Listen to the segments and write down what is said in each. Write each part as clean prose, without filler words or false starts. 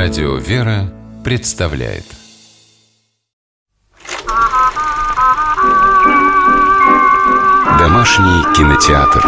Радио «Вера» представляет Домашний кинотеатр.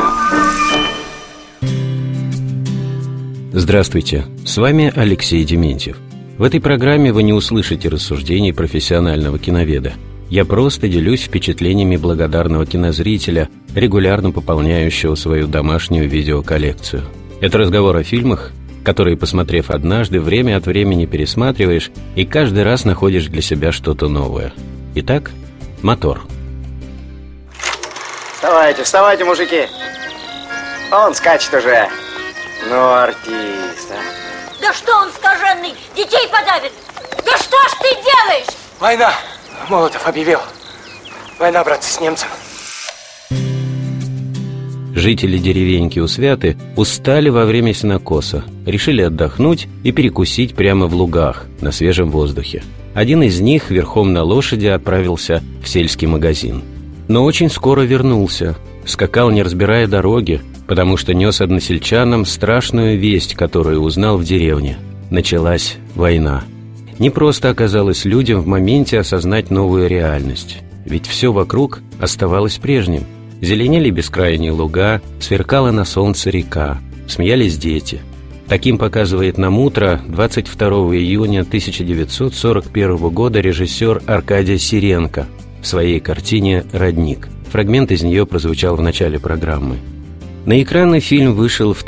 Здравствуйте, с вами Алексей Дементьев. В этой программе вы не услышите рассуждений профессионального киноведа. Я просто делюсь впечатлениями благодарного кинозрителя, регулярно пополняющего свою домашнюю видеоколлекцию. Это разговор о фильмах, которые, посмотрев однажды, время от времени пересматриваешь и каждый раз находишь для себя что-то новое. Итак, мотор. Вставайте, мужики. Он скачет уже. Ну, артист, а. Да что он скаженный, детей подавит. Да что ж ты делаешь? Война. Молотов объявил. Война, братцы, с немцем. Жители деревеньки у Святы устали во время сенокоса, решили отдохнуть и перекусить прямо в лугах, на свежем воздухе. Один из них верхом на лошади отправился в сельский магазин. Но очень скоро вернулся, скакал, не разбирая дороги, потому что нес односельчанам страшную весть, которую узнал в деревне. Началась война. Не просто оказалось людям в моменте осознать новую реальность, ведь все вокруг оставалось прежним. Зеленели бескрайние луга, сверкала на солнце река, смеялись дети. Таким показывает нам утро 22 июня 1941 года режиссер Аркадий Сиренко в своей картине «Родник». Фрагмент из нее прозвучал в начале программы. На экраны фильм вышел в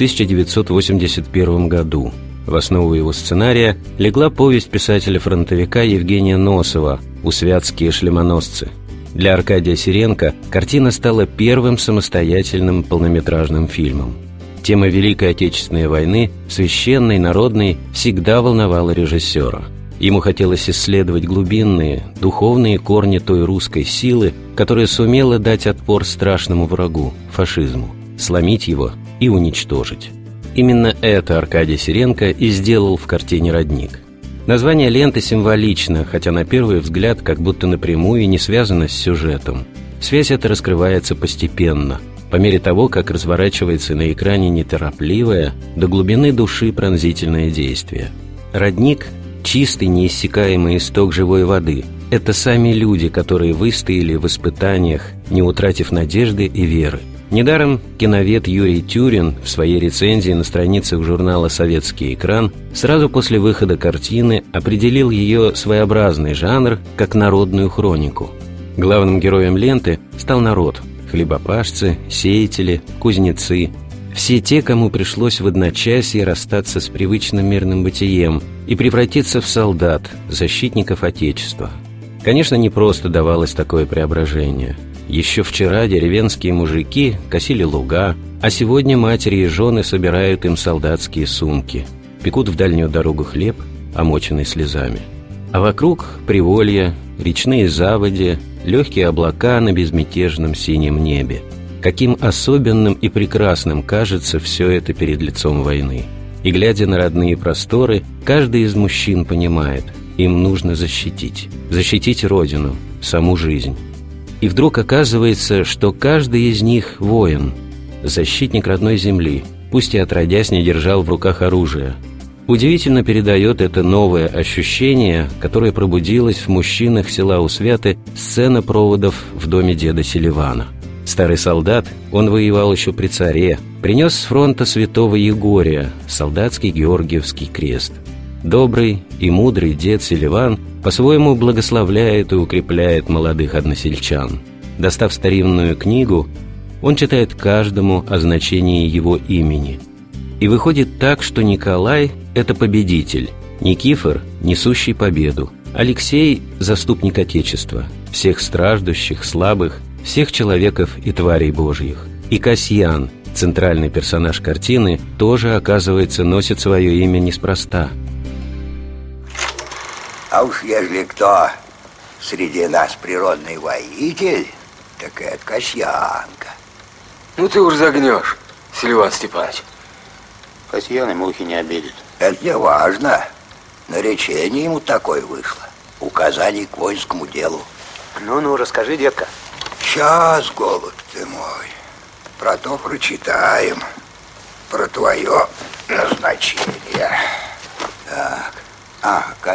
1981 году. В основу его сценария легла повесть писателя-фронтовика Евгения Носова «Усвятские шлемоносцы». Для Аркадия Сиренко картина стала первым самостоятельным полнометражным фильмом. Тема Великой Отечественной войны, священной, народной, всегда волновала режиссера. Ему хотелось исследовать глубинные, духовные корни той русской силы, которая сумела дать отпор страшному врагу – фашизму, сломить его и уничтожить. Именно это Аркадий Сиренко и сделал в картине «Родник». Название ленты символично, хотя на первый взгляд как будто напрямую не связано с сюжетом. Связь эта раскрывается постепенно, по мере того, как разворачивается на экране неторопливое, до глубины души пронзительное действие. «Родник» – чистый, неиссякаемый исток живой воды. Это сами люди, которые выстояли в испытаниях, не утратив надежды и веры. Недаром киновед Юрий Тюрин в своей рецензии на страницах журнала «Советский экран» сразу после выхода картины определил ее своеобразный жанр как народную хронику. Главным героем ленты стал народ – хлебопашцы, сеятели, кузнецы. Все те, кому пришлось в одночасье расстаться с привычным мирным бытием и превратиться в солдат, защитников Отечества. Конечно, не просто давалось такое преображение. Еще вчера деревенские мужики косили луга, а сегодня матери и жены собирают им солдатские сумки, пекут в дальнюю дорогу хлеб, омоченный слезами. А вокруг приволья, речные заводи, легкие облака на безмятежном синем небе. Каким особенным и прекрасным кажется все это перед лицом войны. И глядя на родные просторы, каждый из мужчин понимает, им нужно защитить родину, саму жизнь. И вдруг оказывается, что каждый из них воин, защитник родной земли, пусть и отродясь не держал в руках оружие. Удивительно передает это новое ощущение, которое пробудилось в мужчинах села Усвяты сцена проводов в доме деда Селивана. Старый солдат, он воевал еще при царе, принес с фронта святого Егория, солдатский Георгиевский крест. Добрый и мудрый дед Селиван по-своему благословляет и укрепляет молодых односельчан. Достав старинную книгу, он читает каждому о значении его имени. И выходит так, что Николай – это победитель, Никифор – несущий победу, Алексей – заступник Отечества, всех страждущих, слабых, всех человеков и тварей божьих. И Касьян, центральный персонаж картины, тоже, оказывается, носит свое имя неспроста. А уж ежели кто среди нас природный воитель, так это Касьянка. Ну ты уж загнешь, Селиван Степанович. Касьян и мухи не обидит. Это не важно. Наречение ему такое вышло. Указание к воинскому делу. Ну, расскажи, детка. Сейчас, голубь ты мой. Про то прочитаем. Про твое назначение. Так.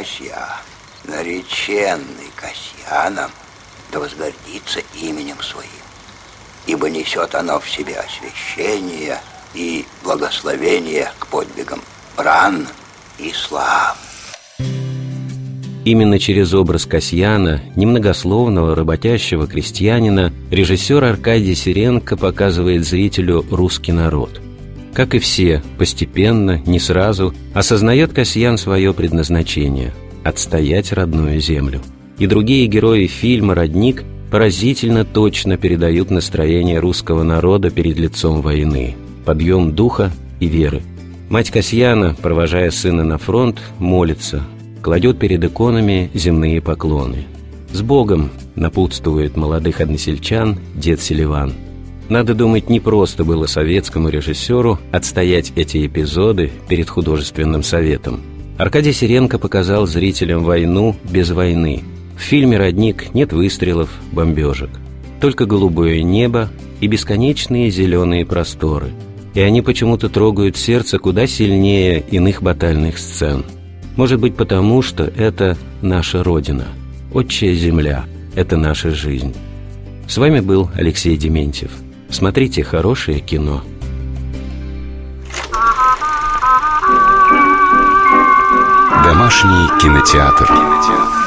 Касьян, нареченный Касьяном, да возгордится именем своим, ибо несет оно в себе освящение и благословение к подвигам бранным и славным. Именно через образ Касьяна, немногословного работящего крестьянина, режиссер Аркадий Серенко показывает зрителю русский народ. Как и все, постепенно, не сразу, осознает Касьян свое предназначение – отстоять родную землю. И другие герои фильма «Родник» поразительно точно передают настроение русского народа перед лицом войны, подъем духа и веры. Мать Касьяна, провожая сына на фронт, молится, кладет перед иконами земные поклоны. «С Богом!» — напутствует молодых односельчан дед Селиван. Надо думать, не просто было советскому режиссеру отстоять эти эпизоды перед художественным советом. Аркадий Серенко показал зрителям войну без войны. В фильме «Родник» нет выстрелов, бомбежек. Только голубое небо и бесконечные зеленые просторы. И они почему-то трогают сердце куда сильнее иных батальных сцен. Может быть, потому что это наша Родина, отчая земля, это наша жизнь. С вами был Алексей Дементьев. Смотрите хорошее кино. Домашний кинотеатр.